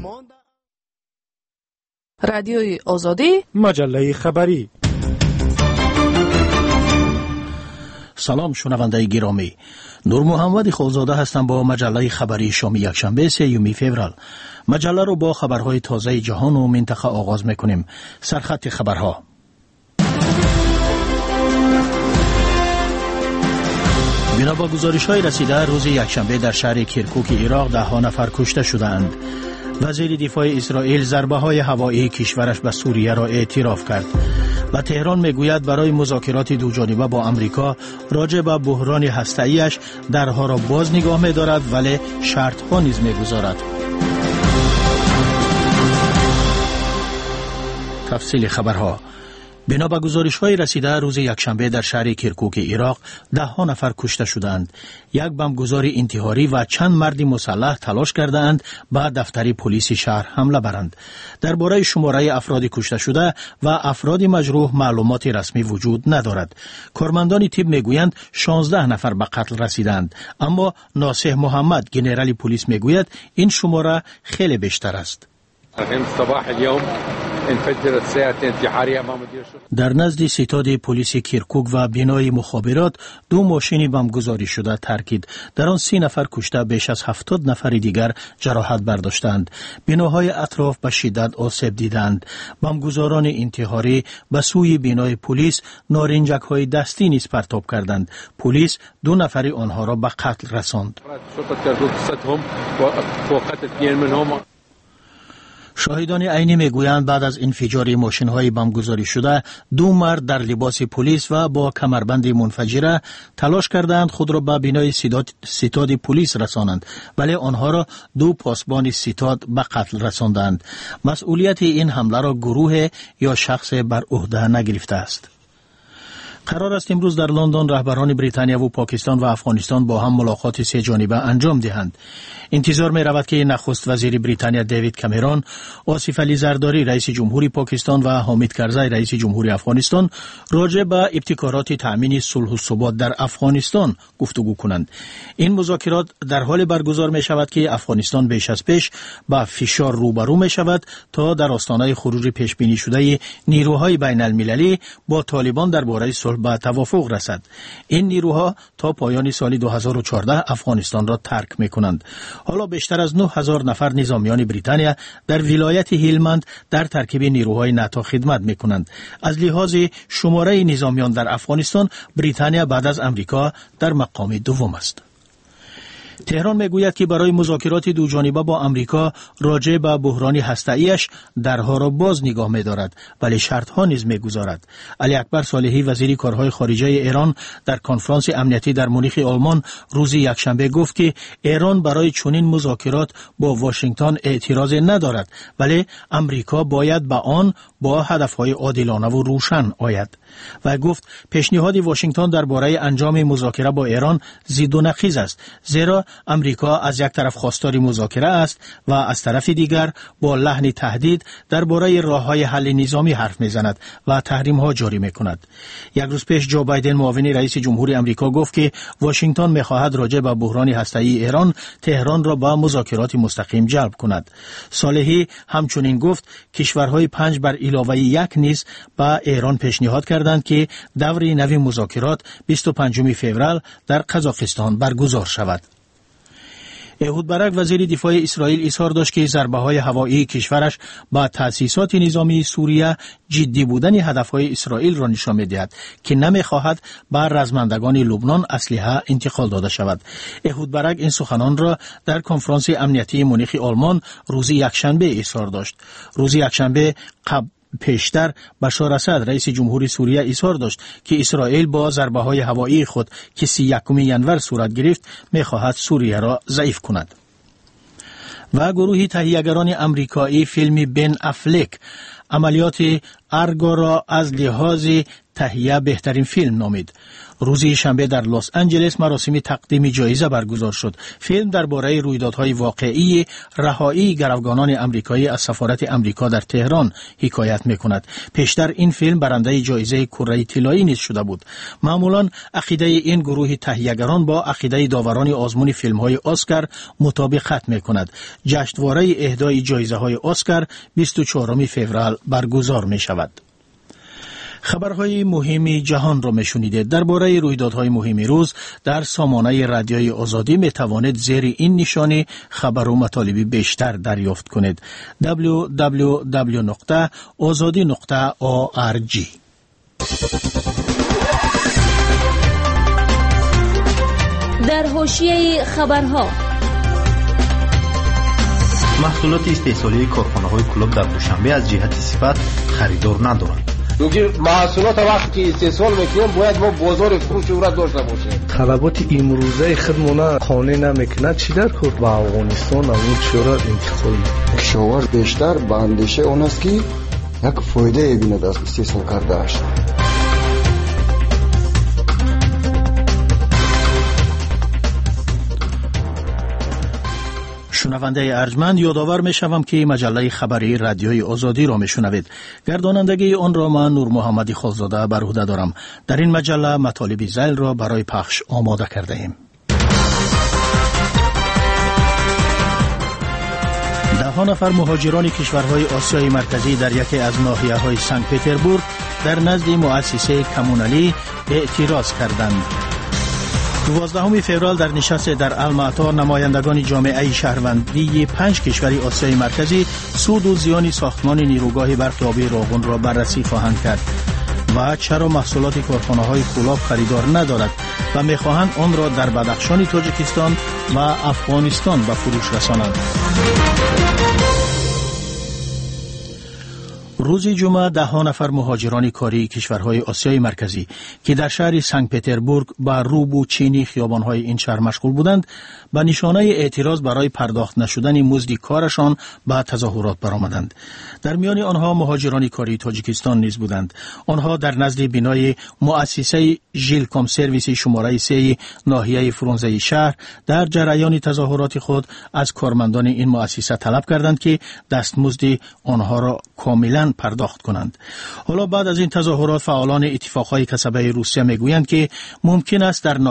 رادیوی آزادی، مجله خبری. سلام شنونده گرامی، نور محمد خالزاده هستم با مجله خبری شام یکشنبه 3 فوریه. مجله رو با خبرهای تازه جهان و منطقه آغاز میکنیم. سرخط خبرها. بنا به گزارش‌های رسیده روز یکشنبه در شهر کرکوک عراق 10 نفر کشته شدند. وزیر دفاع اسرائیل ضربه‌های هوایی کشورش به سوریه را اعتراف کرد و تهران میگوید برای مذاکرات دوجانبه با آمریکا راجع به بحران هسته‌ایش درها را باز نگاه می‌دارد ولی شرط‌ها نیز می‌گذارد. تفصیل خبرها. بنا به گزارش‌های رسیده روز یکشنبه در شهر کرکوک عراق 10 نفر کشته شدند. یک بمبگذار انتحاری و چند مرد مسلح تلاش کردند به دفتر پلیس شهر حمله برند. درباره شماره افراد کشته شده و افراد مجروح معلومات رسمی وجود ندارد. کارمندان تیب میگویند 16 نفر به قتل رسیدند، اما ناصح محمد ژنرال پلیس میگوید این شماره خیلی بیشتر است. در نزد ستاد پلیس کرکوک و بنای مخابرات 2 ماشین بمبگذاری شده ترکید. در آن 30 نفر کشته، بیش از 70 نفر دیگر جراحت برداشتند. بناهای اطراف به شدت آسیب دیدند. بمبگذاران انتحاری به سوی بنای پلیس نارنجک‌های دستی نیز پرتاب کردند. پلیس 2 نفر آنها را به قتل رساند. شاهدان عینی میگویند بعد از انفجار ماشین‌های بمبگذاری شده 2 مرد در لباس پلیس و با کمربند منفجره تلاش کردند خود را به بنای ستاد پلیس رسانند، ولی آنها را 2 پاسبان ستاد به قتل رساندند. مسئولیت این حمله را گروه یا شخص بر عهده نگرفته است. قرار است امروز در لندن رهبران بریتانیا و پاکستان و افغانستان با هم ملاقات 3 جانبه انجام دهند. انتظار می رود که نخست وزیر بریتانیا دیوید کامرون، آصف علی زرداری رئیس جمهوری پاکستان و حامد کرزی رئیس جمهوری افغانستان راجع به ابتکارات تأمین صلح و ثبات در افغانستان گفتگو کنند. این مذاکرات در حال برگزار می شود که افغانستان بیش از پیش با فشار روبرو می شود تا در آستانه خروج پیش بینی شده نیروهای بین المللی با طالبان درباره صلح به توافق رسد. این نیروها تا پایان سال 2014 افغانستان را ترک می کنند. حالا بیشتر از 9000 نفر نظامیان بریتانیا در ولایت هیلمند در ترکیب نیروهای ناتو خدمت می کنند. از لحاظ شماره نظامیان در افغانستان بریتانیا بعد از امریکا در مقام دوم است. تهران میگوید که برای مذاکرات دوجانبه با آمریکا راجع به بحران هسته‌ایش درها را باز نگاه می‌دارد ولی شرط‌ها نیز می‌گذارد. علی اکبر صالحی وزیر کارهای خارجه ایران در کنفرانس امنیتی در مونیخ آلمان روز یکشنبه گفت که ایران برای چنین مذاکرات با واشنگتن اعتراض ندارد ولی آمریکا باید به آن با هدف‌های عادلانه و روشن آید. و گفت پیشنهاد واشنگتن درباره انجام مذاکره با ایران ضد و نقیض است، زیرا امریکا از یک طرف خواستار مذاکره است و از طرف دیگر با لحن تهدید درباره راه‌های حل نظامی حرف می‌زند و تحریم‌ها جاری می‌کند. یک روز پیش جو بایدن معاون رئیس جمهوری آمریکا گفت که واشنگتن می‌خواهد راجع به بحران هسته‌ای ایران تهران را به مذاکرات مستقیم جلب کند. صالحی همچنین گفت کشورهای 5 بر علاوه 1 نیز به ایران پیشنهاد کردند که دور نوی مذاکرات 25 فوریه در قزاقستان برگزار شود. احود برک وزیر دفاع اسرائیل اظهار داشت که ضربه‌های هوایی کشورش با تأسیسات نظامی سوریه جدی بودن هدف‌های اسرائیل را نشان می‌دهد که نمی‌خواهد بر رزمندگان لبنان اسلحه انتقال داده شود. احود برک این سخنان را در کنفرانس امنیتی مونیخ آلمان روز یکشنبه اظهار داشت. روز یکشنبه پیشتر بشار اسد رئیس جمهوری سوریه اظهار داشت که اسرائیل با ضربه‌های هوایی خود که 31 ینور صورت گرفت می‌خواهد سوریه را ضعیف کند. و گروهی تهیه‌گران آمریکایی فیلم بن افلک عملیات ارگو را از لحاظ تهیه بهترین فیلم نامید. روز شنبه در لس آنجلس مراسم تقدیم جایزه برگزار شد. فیلم درباره رویدادهای واقعی رهایی گروگانان آمریکایی از سفارت آمریکا در تهران حکایت می‌کند. پیشتر این فیلم برنده جایزه کره طلایی نیز شده بود. معمولاً عقیده این گروه تهیه‌گران با عقیده داوران آزمون فیلم‌های اسکار مطابقت می‌کند. جشنواره اهدای جایزه‌های اسکار 24 فوریه برگزار می‌شود. خبرهای مهمی جهان را میشنیدید. درباره رویدادهای مهم روز در سامانه رادیوی آزادی می توانید زیر این نشانی خبر و مطالب بیشتر دریافت کنید. www.azadi.org. در حاشیه خبرها، محصولات استحصالی کارخانه‌های کلوب در دوشنبه از جهت صفت خریدار ندارند. دوکی محصولات وقتی که استحصال میکنیم باید ما بازار فروش او را داشته باشیم. طلبات امروزه خودمون قانع نمیکنه چی در کرد با افغانستان اون چرا انتقال کشاورز بیشتر به اندیشه اون است که یک فایده بیند از استحصال کردهش. شنونده ارجمند، یادآور می‌شوم که مجله خبری رادیوی آزادی را می‌شنوید. گردانندگی آن را من نور محمدی خالزاده بر عهده دارم. در این مجله مطالب ذیل را برای پخش آماده کرده ایم. ده نفر مهاجران کشورهای آسیای مرکزی در یکی از ناحیه‌های سنت پتربورگ در نزد مؤسسه کمونالی اعتراض کردند. 12 فوریه در نشست در المعطا نمایندگان جامعه شهروندی 5 کشور آسیای مرکزی سود و زیان ساختمان نیروگاه برق آبی راغون را بررسی خواهند کرد و چرا محصولات کارخانه‌های کلاب خریدار ندارد و می‌خواهند آن را در بدخشان تاجیکستان و افغانستان به فروش رسانند. روز جمعه 10 نفر مهاجران کاری کشورهای آسیای مرکزی که در شهر سنت پتربورگ با روبو چینی خیابان‌های این شهر مشغول بودند به نشانه اعتراض برای پرداخت نشدن مزد کارشان به تظاهرات برآمدند. در میان آنها مهاجران کاری تاجیکستان نیز بودند. آنها در نزد بینای مؤسسه ژیلکام سرویس شماره 3 ناحیه فرونزه شهر در جریان تظاهرات خود از کارمندان این مؤسسه طلب کردند که دستمزد آنها را کاملا پرداخت کنند. حالا بعد از این تظاهرات فعالان اتفاقهای کسبه روسیه میگویند که ممکن است در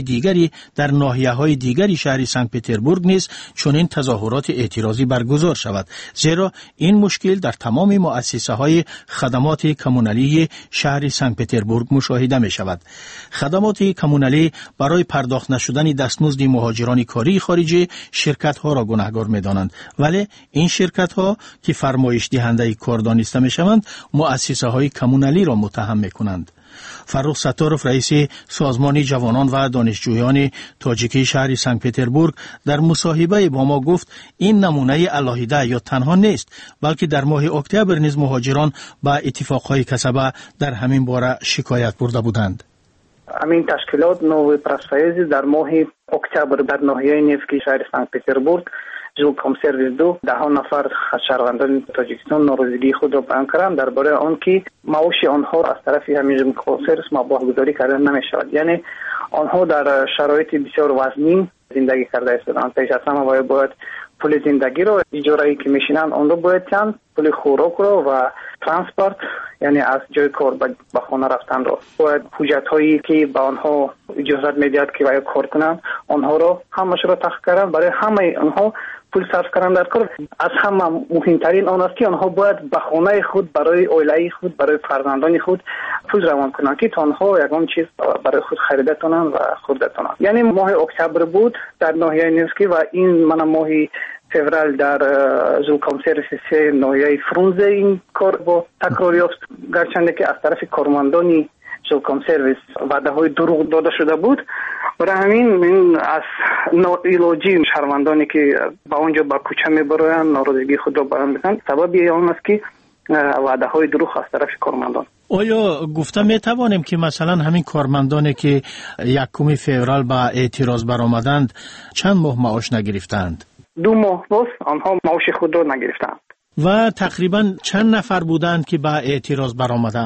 ناحیه‌های دیگری شهر سنت پتربورگ نیز چنین تظاهرات اعتراضی برگزار شود، زیرا این مشکل در تمام مؤسسه‌های خدمات کمونالی شهر سنت پتربورگ مشاهده می شود. خدمات کمونالی برای پرداخت نشدن دستمزد مهاجران کاری خارجی شرکت‌ها را گناهکار می‌دانند، ولی این شرکت‌ها که فرمایش دهنده کار دانسته می‌شوند مؤسسه‌های کمونالی را متهم می‌کنند. فرخ ستارف رئیس سازمان جوانان و دانشجویان تاجیکی شهر سنت پتربورگ در مصاحبه با ما گفت این نمونه علاهیده یا تنها نیست، بلکه در ماه اکتبر نیز مهاجران با اتفاقهای کسبه در همین باره شکایت برده بودند. همین تشکیلات نوع پرسپایز در ماه اکتبر در ناحیه نیفکی شهر سنت پتربورگ ژیلکام سرویس 2 10 نفر از شهروندان تاجیکستان ناراضگی خود را بیان کردند درباره آنکه معاش آنها از طرف همین ژیلکام سرویس مباهگذاری کردن نمی شود. یعنی آنها در شرایط بسیار وزنی زندگی کرده هستند. پیش از همه باید پول زندگی را اجاره که میشینند آن را باید چند پول خوراک را و ترانسپورت یعنی از جای کار به خانه رفتن را باید حجت هایی که به آنها اجازه میدهد که باید کار کنند آنها را همش را تحقیق کردن. برای همه آنها پول صرف کردن در کار. از همه مهمترین آن است که آنها باید به خانه خود برای عائله خود برای فرزندان خود پول روان کنند که تا آنها یگان چیز برای خود خریده کنند و خورده کنند. یعنی ماه اکتبر بود در ناحیه نیفکی و این من ماه فوریه در ژیلکام سرویس 3 ناحیه فرونزه این کار با تکرار یافت، گرچند که از طرف کارمندان ژیلکام سرویس وعده‌های دروغ داده شده بود. برای همین از ناعلاجی شهروندانی که با اونجا با کوچه میبرند ناراضگی خود را بیان میکنند سبب آن است که وعده‌های دروغ از طرف کارمندان. آیا گفته میتوانیم که مثلا همین کارمندانی که 1 فوریه با اعتراض برآمدند چند ماه معاش نگرفتند؟ 2 ماه باز آنها معاش خود را نگرفتند. و تقریبا چند نفر بودند که با اعتراض برآمدند؟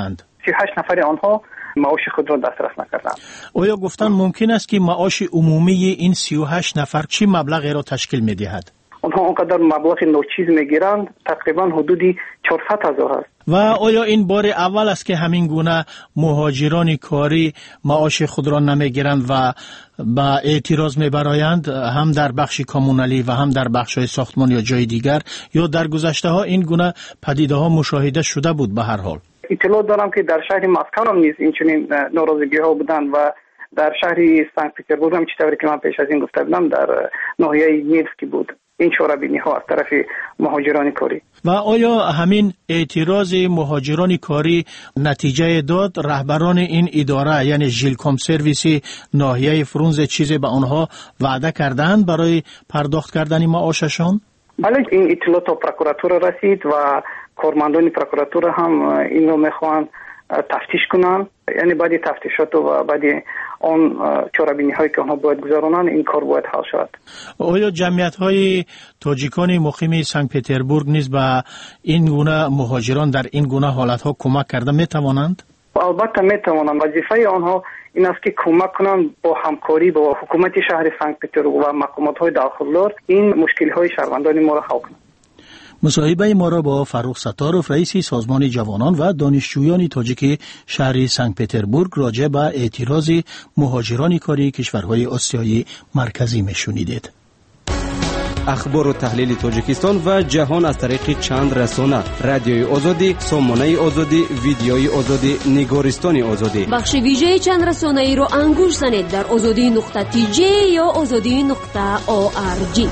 38 نفر آنها معاش خود را دسترس نکردند. آیا گفتن ممکن است که معاش عمومی این 38 نفر چی مبلغی را تشکیل می‌دهد؟ آنها اونقدر مبلغ ناچیز میگیرند، تقریبا حدودی 400,000 است. و آیا این بار اول است که همین گونه مهاجران کاری معاش خود را نمیگیرند و با اعتراض میبرایند، هم در بخش کامونالی و هم در بخش‌های ساختمان یا جای دیگر، یا در گذشته ها این گونه پدیده ها مشاهده شده بود؟ به هر حال اطلاع دارم که در شهر مسکو هم نیز این چنین ناراضگی ها بودند و در شهر سنت پتربورگ هم چطوری که من پیش از این گفته بودم در ناحیه نیوسکی بود این چاره‌بینی ها از طرف مهاجران کاری. و آیا همین اعتراض مهاجران کاری نتیجه داد؟ رهبران این اداره یعنی ژیلکام سرویسی ناحیه فرونز چیزی به آنها وعده کردند برای پرداخت کردن معاششان؟ بله، این اطلاعات تا پروکراتور رسید و کارمندان پروکراتور هم این رو میخوان تفتیش کنن، یعنی بعد تفتیشات و بعد آن چاره‌بینی هایی که آنها باید گذارونن این کار باید حل شود. آیا جمعیت های تاجیکان مقیم سنت پتربورگ نیز به این گونه مهاجران در این گونه حالت ها کمک کرده میتوانند؟ البته میتوانند. وظیفه آنها این است که کمک کنند با همکاری با حکومت شهر سنت پتربورگ و مقامات های داخلدار این مشکل های شهروندان ما را حل کنند. مصاحبه ما را با فروخ ستارف رئیس سازمان جوانان و دانشجویان تاجیک شهر سنت پتربورگ راجع به اعتراض مهاجران کاری کشورهای آسیای مرکزی میشنیدید. اخبار و تحلیل تاجیکستان و جهان از طریق چند رسانه: رادیوی آزادی، سامانه آزادی، ویدیوی آزادی، نگارستان آزادی. بخش ویژه چند رسانه ای رو انگوش زنید در azadi.tj یا azadi.org.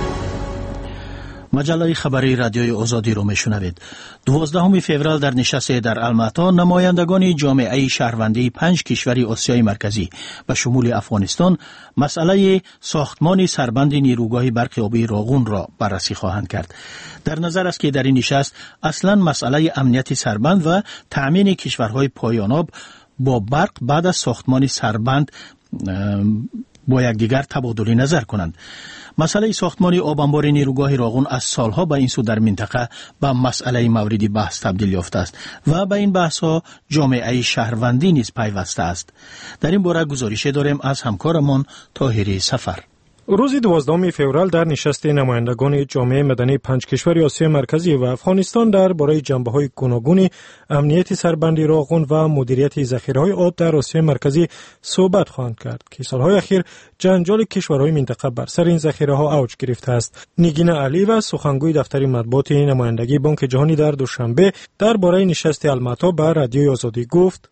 مجله خبری رادیوی آزادی رو میشنوید. 12 فوریه در نشست در الماتا نمایندگان جامعه شهروندی 5 کشور آسیای مرکزی به شمول افغانستان مسئله ساختمان سربند نیروگاه برق آبی راغون را بررسی خواهند کرد. در نظر است که در این نشست اصلا مسئله امنیت سربند و تأمین کشورهای پایاناب با برق بعد از ساختمان سربند با یکدیگر تبادل نظر کنند. مسئله ساختمان آب انبار نیروگاه راغون از سالها به این سو در منطقه به مسئله موردی بحث تبدیل یافته است و به این بحث ها جامعه شهروندی نیز پیوسته است. در این باره گزارش داریم از همکارمان طاهری سفر. روز 12 فوریه در نشست نمایندگان جامعه مدنی 5 کشور آسیای مرکزی و افغانستان درباره جنبه‌های گوناگون امنیت سربند راغون و مدیریت ذخیره‌های آب در آسیای مرکزی صحبت خواهند کرد که سالهای اخیر جنجال کشورهای منطقه بر سر این ذخیره‌ها اوج گرفته است. نگین علی و سخنگوی دفتر مطبوعات نمایندگی بانک جهانی در دوشنبه درباره نشست الماتا به رادیوی آزادی گفت: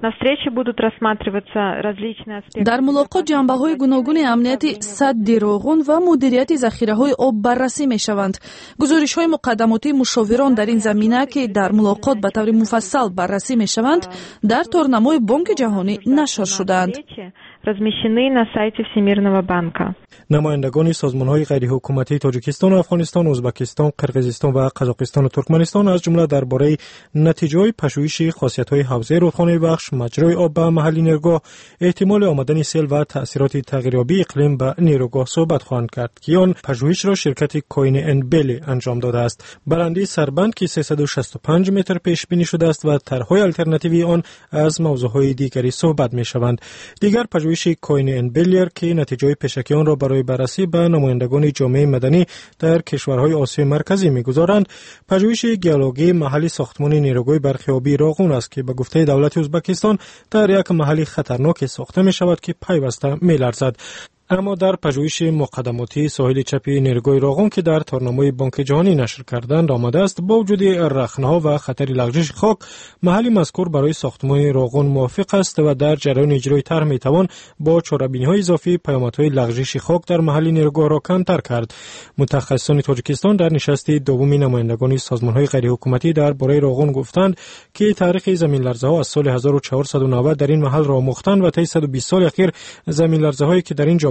در ملاقات جنبه‌های گوناگون امنیت سد راغون و مدیریت ذخیره‌های آب بررسی می‌شوند. گزارش‌های مقدماتی مشاوران در این زمینه که در ملاقات به طور مفصل بررسی می‌شوند در تورنمای بانک جهانی نشر شدند. размещены на сайте Всемирного банка. نمایندگان سازمان‌های غیرحکومتی تاجیکستان و افغانستان، ازبکستان، قرقیزستان و قزاقستان و ترکمنستان از جمله درباره نتیجه‌های پژوهش خاصیت‌های حوزه رودخانه بخش، مجرای آب به محلی نیروگاه، احتمال آمدن سیل و تأثیرات تغییریابی اقلیم به نیروگاه صحبت خواهند کرد که آن پژوهش را شرکت کوین اند بیلی انجام داده است. برنده سربند که 365 متر پیش بینی شده است و طرح‌های آلترناتیوی آن از موضوع‌های دیگری صحبت می‌شوند. دیگر پژوهش کوین اند بیلیر که نتیجه پیشکی آن را برای بررسی به نمایندگان جامعه مدنی در کشورهای آسیای مرکزی می‌گذارند. پژوهش گیولوژی محلی ساختمان نیروگاه برق آبی راغون است که به گفته دولت ازبکستان در یک محلی خطرناک ساخته می‌شود که پیوسته می‌لرزد. اما در پژوهش مقدماتی ساحل چپی نیروگاه راغون که در تورنمای بانک جهانی نشر کردند آمده است با وجود رخنه‌ها و خطر لغزش خاک، محل مذکور برای ساختمان راغون موافق است و در جریان اجرای طرح میتوان با چاره‌بینی‌های اضافی پیامدهای لغزش خاک در محل نیروگاه را کمتر کرد. متخصصان تاجیکستان در نشست دوم نمایندگان سازمان‌های غیرحکومتی درباره راغون گفتند که تاریخ زمین‌لرزه‌ها از سال 1490 در این محل را آموختند و طی 120 سال اخیر زمین‌لرزه‌هایی که در اینجا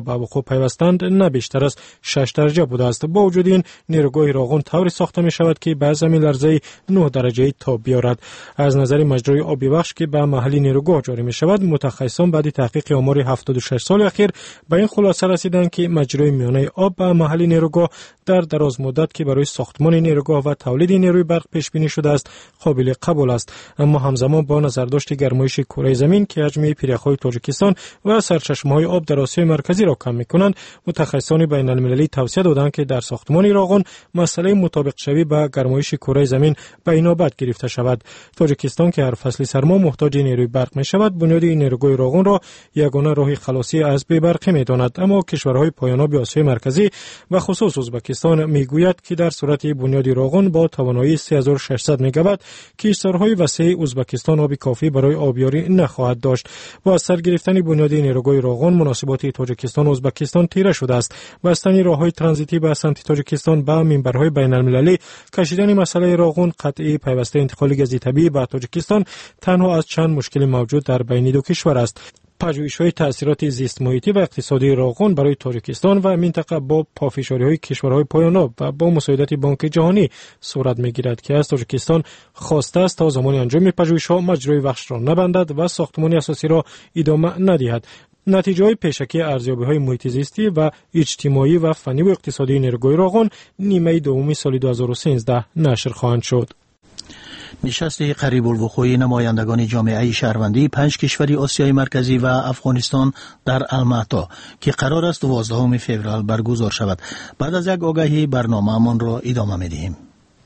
به وقوع پیوستند نه بیشتر از 6 درجه بوده است. با وجود این نیروگاه راغون طوری ساخته می شود که به زمین لرزه 9 درجه تاب بیارد. از نظر مجرای آبی بخش که به محل نیروگاه جاری می شود، متخصصان بعد تحقیق آمار 76 سال اخیر به این خلاصه رسیدند که مجرای میانه آب به محل نیروگاه در دراز مدت که برای ساختمان نیروگاه و تولید نیروی برق پیش بینی شده است قابل قبول است، اما همزمان با نظرداشت گرمایش کره زمین که حجم پیرک‌های تاجیکستان و سرچشمه‌های آب در آسیای مرکزی را کم می‌کنند، متخصصان بین‌المللی توصیه دادند که در ساختمان راغون مسئله مطابق شوی با گرمایش کره زمین به اینابت گرفته شود. تاجیکستان که هر فصل سرما محتاج نیروی برق می‌شود، بنیاد نیروگاه راغون را یگانه راه خلاصی از بی‌برقی می‌داند، اما کشورهای پایاناب آسیای مرکزی و خصوص ازبکستان میگوید که در صورت بنیاد راغون با توانایی 3600 مگاوات کشورهای وسیع ازبکستان آب کافی برای آبیاری نخواهد داشت. با سر گرفتن بنیاد نیروگاه راغون مناسبات تاجیکستان و ازبکستان تیره شده است. بستن راههای ترانزیتی به سمت تاجیکستان به منبرهای بین‌المللی، کشیدن مسئله راغون، قطعی پیوسته انتقال گاز طبیعی به تاجیکستان تنها از چند مشکل موجود در بین دو کشور است. پژوهش‌های تأثیرات زیست محیطی و اقتصادی راغون برای تاجیکستان و منطقه با پافشاری‌های کشورهای پایاناب و با مساعدت بانک جهانی صورت می‌گیرد که از تاجیکستان خواسته است تا زمان انجام پژوهش‌ها مجرای بخش را نبندد و ساختمان اساسی را ادامه ندهد. نتیجه‌های پیشکی ارزیابی‌های محیط زیستی و اجتماعی و فنی و اقتصادی نیروگاه راغون نیمه دوم سال 2013 نشر خواهند شد. نشست قریب الوقوع نمایندگان جامعه شهروندی 5 کشور آسیای مرکزی و افغانستان در الماتا که قرار است 12 فوریه برگزار شود. بعد از یک آگهی برنامه‌مان را ادامه می‌دهیم.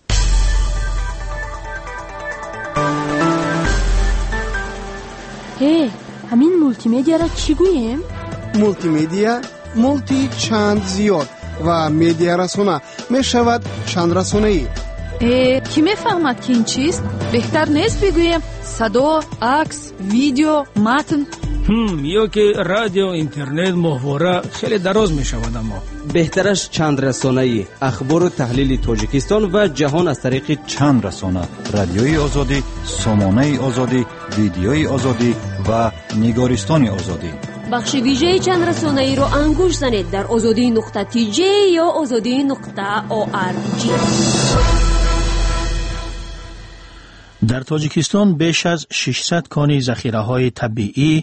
همین مولتی مدیا را چی گوییم؟ مولتی مدیا، مولتی چند زیاد و مدیا رسانه می شود چند رسانه‌ای. کی میفهمد که این چیست؟ بهتر نیست بگوییم صدا، عکس، ویدیو، متن؟ یا که رادیو، اینترنت، ماهواره خیلی دراز می شود. اما بهترش چند رسانه‌ای، اخبار و تحلیل تاجیکستان و جهان از طریق چند رسانه: رادیوی آزادی، سامانه آزادی، ویدیوی آزادی و نگارستان آزادی. بخش ویژه چند رسانه‌ای را انگوش زنید در azadi.tj یا azadi.org. در تاجیکستان بیش از 600 کان ذخیره‌های طبیعی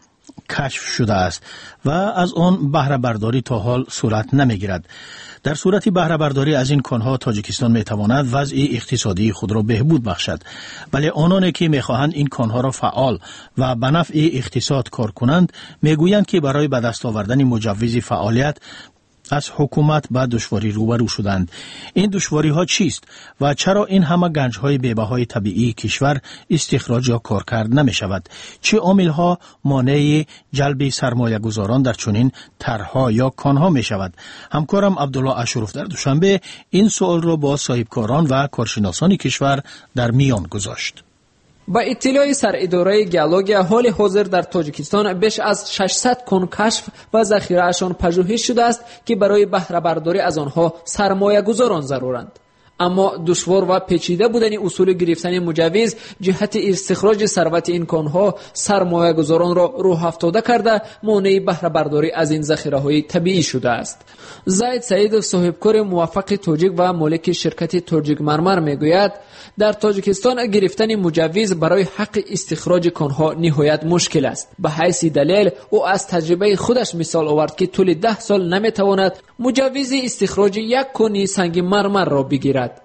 کشف شده است و از آن بهره برداری تا حال صورت نمی‌گیرد. در صورت بهره برداری از این کانها تاجیکستان می‌تواند وضع اقتصادی خود را بهبود بخشد، ولی آنانی که می‌خواهند این کانها را فعال و به نفع اقتصاد کار کنند می‌گویند که برای به دست آوردن مجوز فعالیت از حکومت با دشواری روبرو شدند. این دشواری ها چیست و چرا این همه گنج های بی‌بهای طبیعی کشور استخراج یا کارکرد نمی شود؟ چه عامل ها مانع جلب سرمایه گذاران در چنین طرح‌ها یا کانها می شود؟ همکارم عبدالله اشرف در دوشنبه این سوال را با صاحبکاران و کارشناسان کشور در میان گذاشت. با اطلاع سراداره گیولوژی حال حاضر در تاجیکستان بیش از 600 کان کشف و ذخیره‌شان پژوهش شده است که برای بهره برداری از آنها سرمایه گذاران ضرورند. اما دشوار و پیچیده بودن اصول گرفتن مجوز جهت استخراج ثروت این کانها سرمایه گذاران را راه افتاده کرده مانع بهره برداری از این ذخیره‌های طبیعی شده است. زاید سعید صاحبکار موفق تاجیک و مالک شرکت تاجیک مرمر میگوید در تاجیکستان گرفتن مجوز برای حق استخراج کانها نهایت مشکل است. به حیث دلیل او از تجربه خودش مثال آورد که طول 10 سال نمیتواند مجوز استخراج یک کان سنگ مرمر را بگیرد.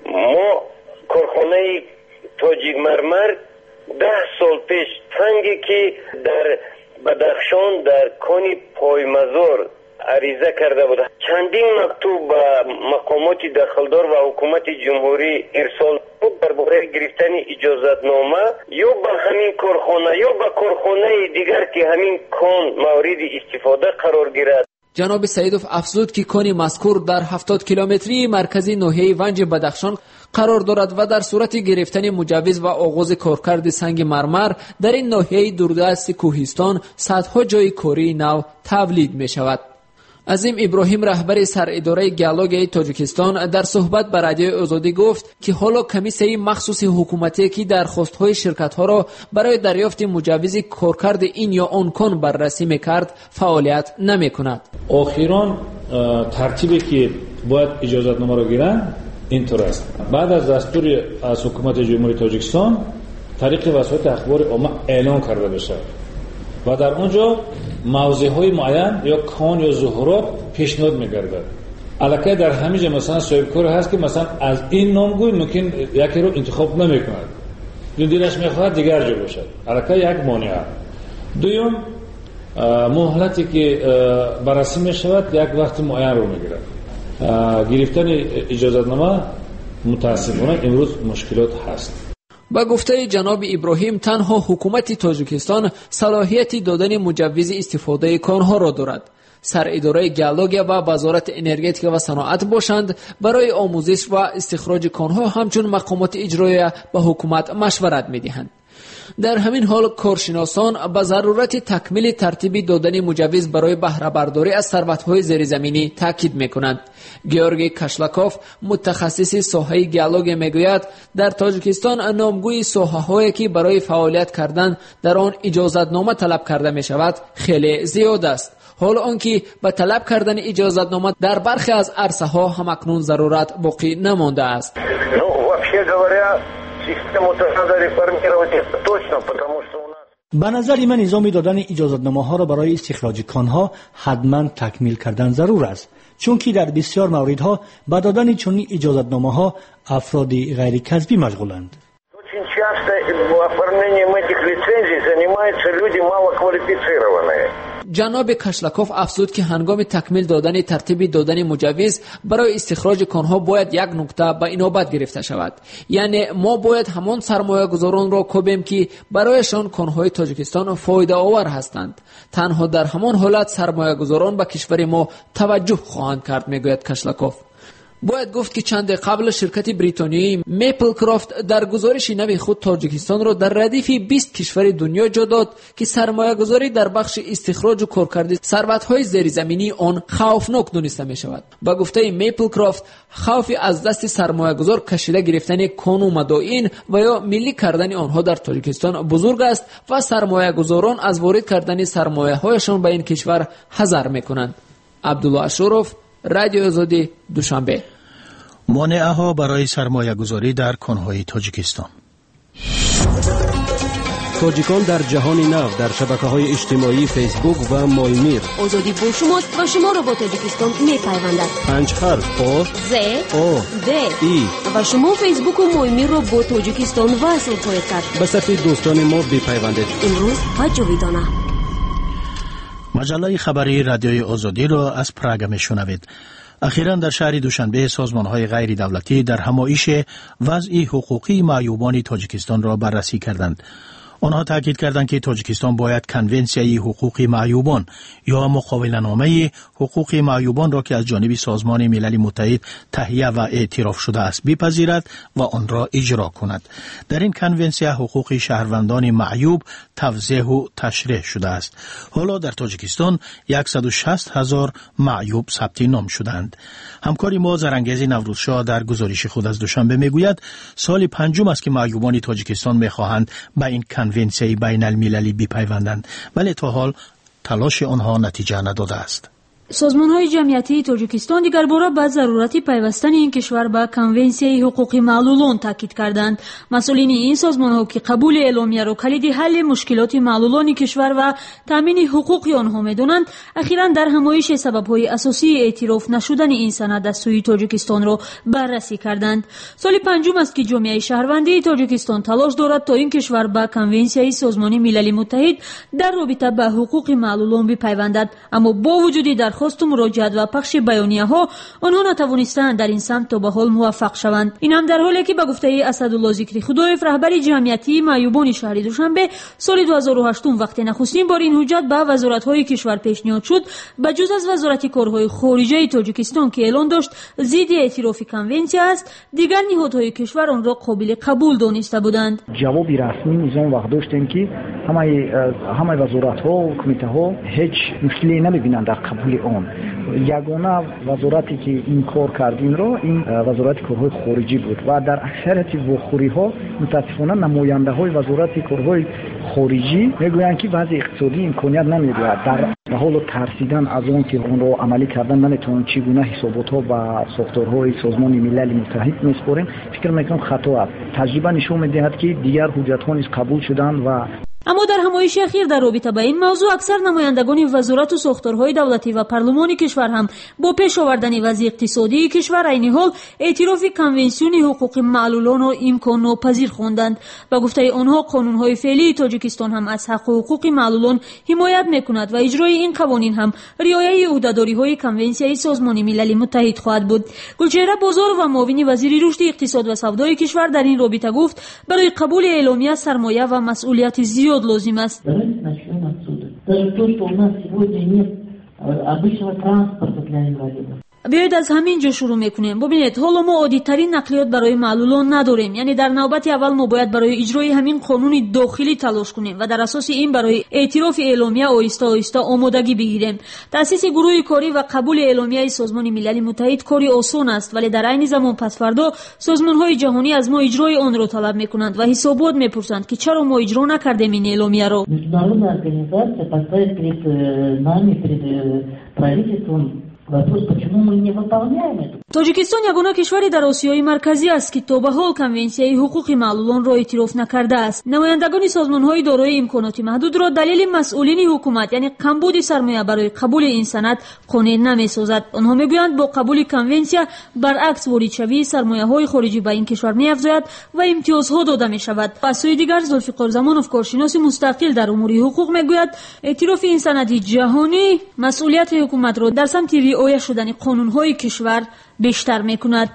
ما کارخانه تاجیک مرمر 10 سال پیش سنگی که در بدخشان در کان پایمزار عریضه کرده بود، چندین مکتوب به مقامات دخلدار و حکومت جمهوری ارسال بود درباره گرفتن اجازتنامه یا به همین کارخانه یا به کارخانه دیگر که همین کان مورد استفاده قرار گیرد. جناب سعیدوف افزود که کان مذکور در 70 کیلومتری مرکزی ناحیه ونج بدخشان قرار دارد و در صورت گرفتن مجوز و آغاز کارکرد سنگ مرمر در این ناحیه دوردست کوهستان صدها جای کاری نو تولید می شود. عظیم ابراهیم رهبر سراداره گیالوگی تاجیکستان در صحبت با رادیوی آزادی گفت که حالا کمیسیه مخصوص حکومتی که درخواست‌های شرکت‌ها را برای دریافت مجوز کارکرد این یا آن کن بررسی می‌کرد فعالیت نمی‌کند. اخیراً ترتیبی که باید اجازتنامه را گیرند اینطور است: بعد از دستور از حکومت جمهوری تاجیکستان طریق وسایل اخبار عامه اعلان کرده بشه و در اونجا موضوعهای معین یا کان یا ظهورات پیشنهاد می‌گردد. البته در همین جا مثلا صاحب کار هست که مثلا از این نامگوی ممکن یکی رو انتخاب نمی‌کند، دلش می‌خواهد دیگر جا باشد. البته یک مانع. دوم مهلتی که بررسی می‌شود یک وقت معین رو می‌گیرد. گرفتن اجازتنامه متأسفانه امروز مشکلات هست. با گفته جناب ابراهیم تنها حکومت تاجیکستان صلاحیت دادن مجوز استفاده کانها را دارد. سراداره گیالوگیا و وزارت انرژتیک و صنعت باشند برای آموزش و استخراج کانها همچون مقامات اجرایی به حکومت مشورت می‌دهند. در همین حال کارشناسان به ضرورت تکمیل ترتیب دادن مجوز برای بهره برداری از ثروت‌های زیرزمینی تاکید می‌کنند. گیورگی کاشلاکوف متخصص ساحه گیالوگی میگوید در تاجیکستان نامگوی ساحه‌هایی که برای فعالیت کردن در آن اجازتنامه طلب کرده می‌شود خیلی زیاد است. حال آنکه به طلب کردن اجازتنامه در برخی از عرصه‌ها همکنون ضرورت باقی نمانده است. به نظر من نظام دادن اجازتنامه ها را برای استخراج کانها حتما تکمیل کردن ضرور است، چون که در بسیار موردها به دادن چنین اجازتنامه ها افراد غیر کسبی مشغولند. جناب کاشلاکوف افزود که هنگام تکمیل دادن ترتیب دادن مجوز برای استخراج کانها باید یک نکته به اینابت گرفته شود، یعنی ما باید همان سرمایه گذاران را کوبیم که برایشان کانهای تاجیکستان فایده آور هستند. تنها در همان حالت سرمایه گذاران به کشور ما توجه خواهند کرد، میگوید کاشلاکوف. باید گفت که چند قبل شرکت بریتانیایی میپل کرافت در گزارش نوی خود تاجیکستان را در ردیف 20 کشور دنیا جا داد که سرمایه گذاری در بخش استخراج و کارکرد ثروت‌های زیرزمینی آن خوفناک دانسته می شود. با گفته میپل کرافت خوفی از دست سرمایه گذار کشیده گرفتن کان و مدائن و یا ملی کردن آنها در تاجیکستان بزرگ است و سرمایه گذاران از وارد کردن سرمایه هایشان به این کشور حذر می کنند. عبدالله اشرف، رادیو آزادی، دوشنبه. مانعه ها برای سرمایه گذاری در کانهای تاجیکستان. تاجیکان در جهان نو در شبکه‌های اجتماعی فیسبوک و مایمیر. آزادی با شماست و شما را با تاجیکستان می‌پیوندد. 5 حرف آ ز او د ای و شما فیسبوک و مایمیر را با تاجیکستان وصل خواهید کرد. به صفحه دوستان ما بپیوندید. امروز و جاویدانه. مجله خبری رادیوی آزادی را از پراگ میشنوید. اخیراً در شهر دوشنبه سازمان‌های غیر دولتی در همایش وضع حقوقی معیوبان تاجیکستان را بررسی کردند. آنها تاکید کردند که تاجیکستان باید کنونسیای حقوق معیوبان یا مقابله‌نامه حقوق معیوبان را که از جانب سازمان ملل متحد تهیه و اعتراف شده است بپذیرد و آن را اجرا کند. در این کنونسیه حقوق شهروندان معیوب توضیح و تشریح شده است. حالا در تاجیکستان 160,000 معیوب ثبت نام شدند. همکار ما زرانگیز نوروزشاه در گزارش خود از دوشنبه میگوید سال پنجم است که معیوبان تاجیکستان میخواهند به این کنونسیای بین المللی بپیوندند، ولی تا حال تلاش آنها نتیجه نداده است. سازمان‌های جمعیتی تاجیکستان دیگر باره به ضرورت پیوستن این کشور به کنونسیای حقوق معلولان تاکید کردند. مسئولین این سازمان‌ها که قبول اعلامیه را کلید حل مشکلات معلولان کشور و تامین حقوق آنها می‌دانند، اخیراً در همایش سبب‌های اساسی اعتراف نشدن این سند از سوی تاجیکستان را بررسی کردند. سال پنجم است که جامعه شهروندی تاجیکستان تلاش دارد تا این کشور به کنونسیای سازمان ملل متحد در رابطه با حقوق معلولان بپیوندد، اما با وجود درخواست و مراجعت و پخش بیانیه ها آنها نتوانستند در این سمت تا به حال موفق شوند. این هم در حالی که به گفته اسدالله ذکری خدایف رهبر جمعیتی معیوبان شهر دوشنبه سال 2008 وقتی نخستین بار این حجت به وزارت‌های کشور پیشنهاد شد، بجز از وزارت کارهای خارجه تاجیکستان که اعلان داشت ضد اعتراف کنونسیه است، دیگر نهادهای کشور آن را قابل قبول دانسته بودند. جوابی رسمی نظام وقت داشتیم که همه وزارت‌ها و کمیته‌ها هیچ مشکلی نمی‌بینند در قبول آن یگانه وزارتی که این کار کردیم رو این وزارت کارهای خارجی بود و در اکثریت وخوری ها متاسفانه نماینده های وزارت کارهای خارجی میگویند که وضع اقتصادی امکانیت نمیدهد، در حال ترسیدن از اون که اون رو عملی کردن نمیتونن چگونه حسابات ها و ساختارهای سازمان ملل متحد میسپاریم. فکر میکنم خطا است. تجربه نشون میدهد که دیگر حجت ها نیز قبول شدن و اما در همایش اخیر در رابطه با این موضوع اکثر نمایندگان وزارت و ساختارهای دولتی و پارلمان کشور هم با پیش آوردن وضع اقتصادی کشور عین حال اعتراف کنونسیون حقوق معلولان و امکان ناپذیر خواندند. با گفته آنها قانونهای فعلی تاجیکستان هم از حق و حقوق معلولان حمایت میکند و اجرای این قوانین هم رعایت عهدهداری‌های کنونسیون سازمان ملل متحد خواهد بود. گلچهره بازار و معاون وزیر رشد اقتصاد و سودای کشور در این رابطه گفت برای قبول اعلامیه سرمایه و مسئولیت زیاد لازم است. بیایید از همین جا شروع میکنیم. ببینید حالا ما عادی‌ترین نقلیات برای معلولان نداریم، یعنی در نوبت اول ما باید برای اجرای همین قانون داخلی تلاش کنیم و در اساس این برای اعتراف اعلامیه آهسته آهسته آمادگی بگیریم. تأسیس گروه کاری و قبول اعلامیه سازمان ملل متحد کاری آسان است، ولی در عین زمان پس فردا سازمان‌های جهانی از ما اجرای آن را طلب میکنند و حسابات میپرسند که چرا ما اجرا نکردیم این اعلامیه را. تاجیکستان یگانه کشوری در آسیای مرکزی است که تا به حال کنونسیون حقوق معلولان را اعتراف نکرده است. نمایندگان سازمان‌های دارای امکانات محدود را دلیل مسئولین حکومت یعنی کمبود سرمایه برای قبول این سند قانع نمی‌سازد. آنها میگویند با قبول کنونسیون برعکس واردشوی سرمایه‌های خارجی به این کشور می‌افزاید و امتیازها داده می‌شود. از سوی دیگر ذوالفقار زمانوف کارشناس مستقل در امور حقوق میگوید اعتراف این سند جهانی مسئولیت حکومت را در سمت رعایت شدن قانون‌های کشور بیشتر می‌کند.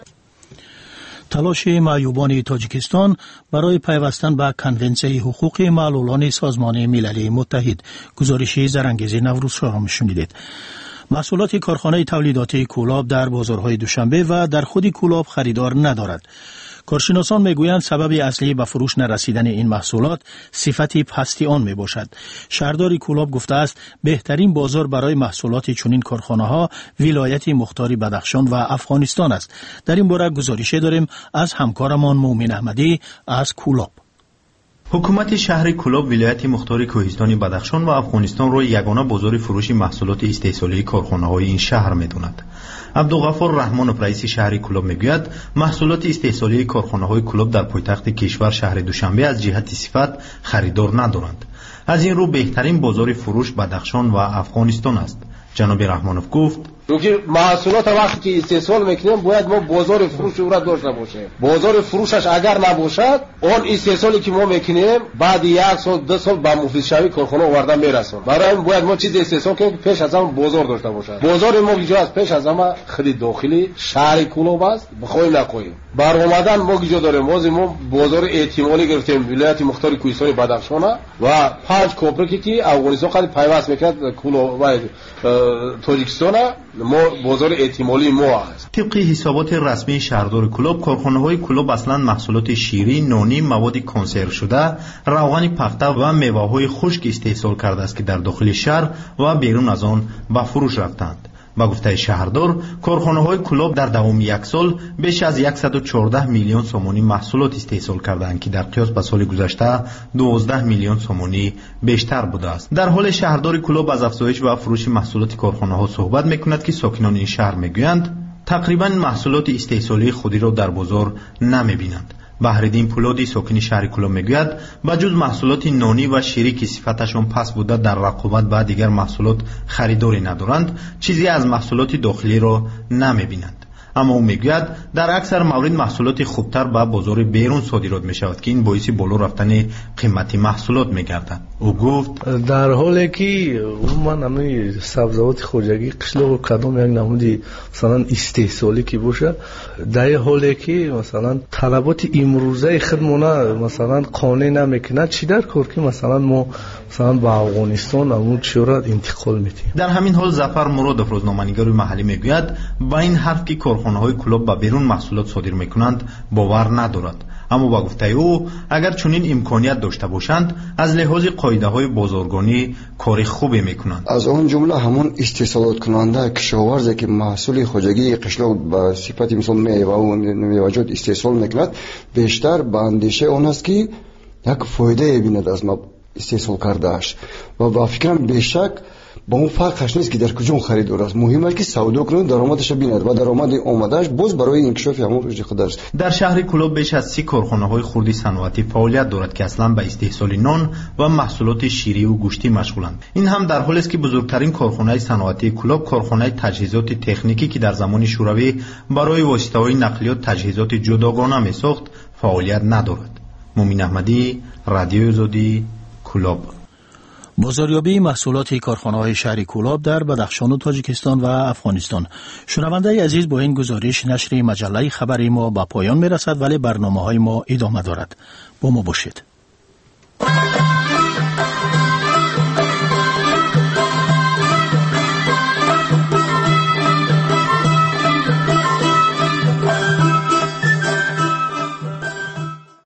تلاش معیوبان تاجیکستان برای پیوستن به کنونسیون حقوق معلولان سازمان ملل متحد. گزارش زرنگیز نوروزشاه هم شنیدید. محصولات کارخانه تولیداتی کولاب در بازارهای دوشنبه و در خود کولاب خریدار ندارد. کارشناسان میگویند سبب اصلی به فروش نرسیدن این محصولات صفت پستی آن می باشد. شهردار کولاب گفته است بهترین بازار برای محصولات چنین کارخانه ها ولایت مختار بدخشان و افغانستان است. در این باره گزارش داریم از همکارمان مومن احمدی از کولاب. حکومت شهر کولاب ولایت مختار کوهستان بدخشان و افغانستان را یگانه بازار فروش محصولات استحصالی کارخانه‌های این شهر می‌داند. عبدالغفار رحمانوف رئیس شهر کولاب میگوید محصولات استحصالی کارخانه‌های کولاب در پایتخت کشور شهر دوشنبه از جهت صفت خریدار ندارند. از این رو بهترین بازار فروش بدخشان و افغانستان است. جناب رحمانوف گفت چون محصولات وقتی که استحصال میکنیم باید ما بازار فروش او را داشته باشیم. بازار فروشش اگر نباشد اون استحصالی که ما میکنیم بعد یک سال دو سال به مفید شوی کارخانه آورده میرسون. برای این باید ما چیز استحصال کنیم که پیش از هم بازار داشته باشد. بازار ما اینجا از پیش از همه خرید داخلی شهر کولاب است. بخوایم نخواهیم بر اومدن ما اینجا داریم. ما بازار احتمالی گرفتیم ولایت مختار کوهستان بدخشان و 5 کوپرکی که افغانستان قد پیوست میکرد کولاب و تاجیکستان ما بازار احتمالی ما است. طبق حسابات رسمی شهردار کولاب کارخانه‌های کولاب اصلا محصولات شیری، نانی، مواد کنسرو شده، روغن پخته و میوه‌های خشک استحصال کرده است که در داخل شهر و بیرون از آن به فروش رفتند. با گفته شهردار کارخانه‌های کولاب در دوام یک سال بیش از 114 میلیون سومانی محصولات استحصال کردند که در قیاس به سال گذشته 12 میلیون سومانی بیشتر بوده است. در حال شهردار کولاب از افزایش و فروش محصولات کارخانه‌ها صحبت می‌کند که ساکنان این شهر می‌گویند تقریباً محصولات استحصالی خودی را در بازار نمی‌بینند. بهرالدین پولادی ساکن شهر کولاب میگوید بجز محصولات نانی و شیری که صفتشان پس بوده در رقابت با دیگر محصولات خریداری ندارند چیزی از محصولات داخلی را نمیبینند. اما او میگوید در اکثر مورد محصولات خوبتر به بازار بیرون صادرات می شود که این باعث بالا رفتن قیمت محصولات میگردد. او گفت در حالی که من همین سبزیجات خوجگی قشلاق و کدام یک نمودی مثلا استحصالی که باشه در حالی که مثلا طلبات امروزه خودمون مثلا قانع نمیکنه چی در کار که مثلا ما مثلا به افغانستان همون چرا انتقال میدیم. در همین حال ظفر مرادوف روزنامه‌نگار محلی میگوید با این حرف که کارخانه‌های کولاب به بیرون محصولات صادر میکنند باور ندارد. اما با گفته او اگر چنین امکانیت داشته باشند از لحاظ قاعده‌های بازرگانی کار خوبی میکنند. از اون جمله همون استحصالات کننده کشاورزی که محصول خوجگی قشلاق به صفت مثل میوه و میوه‌جات استحصال میکند بیشتر به اندیشه اون است که یک فایده بیند از ما استحصال کردهش و با فکرم بیشک با اون فرقش نیست که در کجا خریدار است. مهم است که سودا کنه درآمدش بیند و درآمد اومدهش باز برای انکشاف همون رشد خود است. در شهر کلوب بیش از 30 کارخانه‌های خردی صنعتی فعالیت دارد که اصلا به استحصال نان و محصولات شیری و گوشتی مشغولند. این هم در حالی است که بزرگترین کارخانه صنعتی کلوب کارخانه تجهیزات تکنیکی که در زمان شوروی برای واسطه‌های نقلیات تجهیزات جداگانه می‌ساخت فعالیت ندارد. مومین احمدی، رادیوی آزادی، کلوب. بازاریابی محصولات کارخانه‌های شهر کولاب در بدخشان و تاجیکستان و افغانستان. شنونده عزیز، با این گزارش نشر مجله خبری ما به پایان میرسد، ولی برنامه‌های ما ادامه دارد. با ما باشید.